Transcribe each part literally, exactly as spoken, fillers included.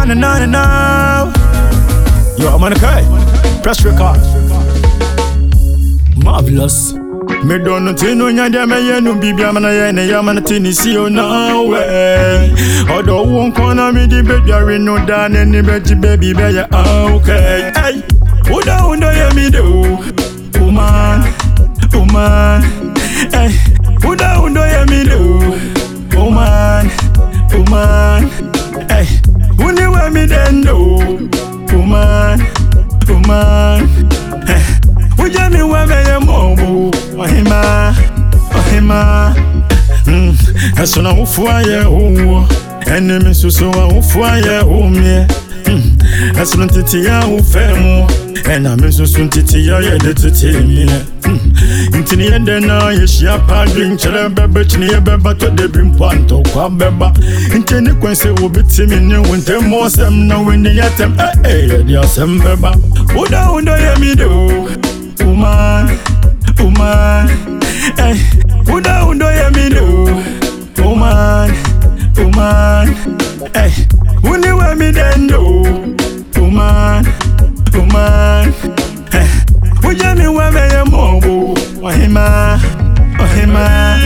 na na na na. Yo, I'm on the Kai. Press record. Marvelous. Me don't know no nya dia me ye no bibia mana ye ne ya mana tini si o na we. Odo won kona me di baby are no dan any baby baby be ya okay. Hey. Oda ondo ye me do. Woman. Woman. Hey. Oda ondo ye me do. Woman. Woman. Hey. Uni we me den do. Woman. Woman. Hey. Uja mi wa me ye mo. Ohima, ohima, mm. Eso na ufua ye uwo, enemy susu wa ufua ye umye, mm. Eso na titi ya ufemu, ena mi susu ntiti ya ye de titi miye, mm. Intini ye dena ye shia padri, nchele bebe chini ye beba to debi mpanto kwa beba. Intini kwense ubiti mini wente mwosem na wini yatem, eh eh ye diya sem beba. Uda uda ye mido, woman. Woman, eh, uda undo ye mi do. Woman, woman, eh, uni we mi den do. Woman, woman, eh, uja mi we me ye mobo. Ohima, ohima.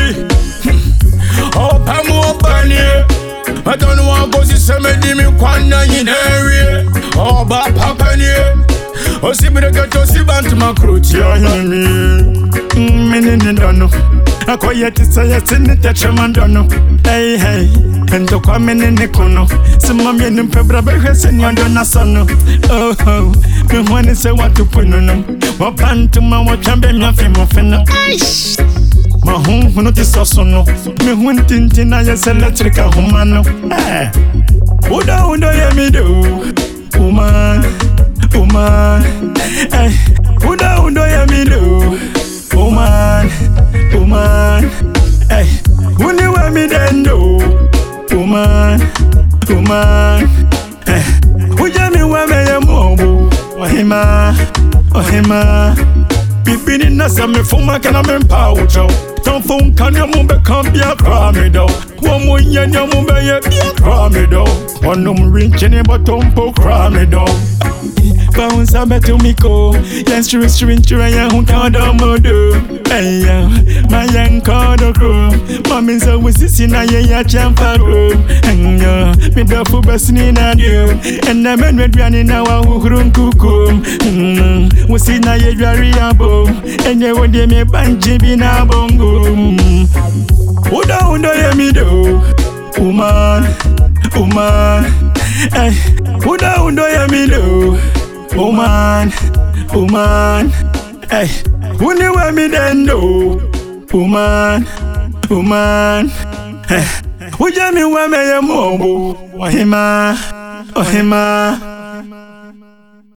Opa mo banye, I don't want go see somebody me kwana yinere. Oba papa nye. Osibire gato sibantu makroti ahimi. Menene dono. Akoye tisaya sinita chamandono. Hey hey. Endo kwa menene kono. Sima mienu mpebra behe senyondo nasono. Oh oh. Mihwane se watu punono. Wapantu ma wachambe myafi mofeno. Mahun huno tisosono. Mihun tintina ya seletrika humano. Eh. Uda uda ye mido. Woman. Woman, eh, uda undo ya mido. Woman, woman, eh, uni wa mi dendo. Woman, woman, eh, uja mi wa me ye mobo. Ohima, ohima. Bibini nasa me fuma kana me mpa ucho. Tonfun kanya mumbe kambia kramido. Kwa mwenye nya mumbe ye bia kramido. Onum rinchini batompo kramido. Bounce up to me go. Yes, true, true, true. I am Kado Modo. Hey, my young Kado crew. Mommy's always sitting at your champa room. And yo, me the full best in you. And the men with running our room cuckoo. We see na ye very abo. And you would me banji bina bongo. Uda uda ye mi do. Woman, woman. Hey, uda uda ye mi do. Woman, woman, eh, uni we mi dendo. Woman, woman, eh, uja mi we me ye mobo. Ohima, ohima.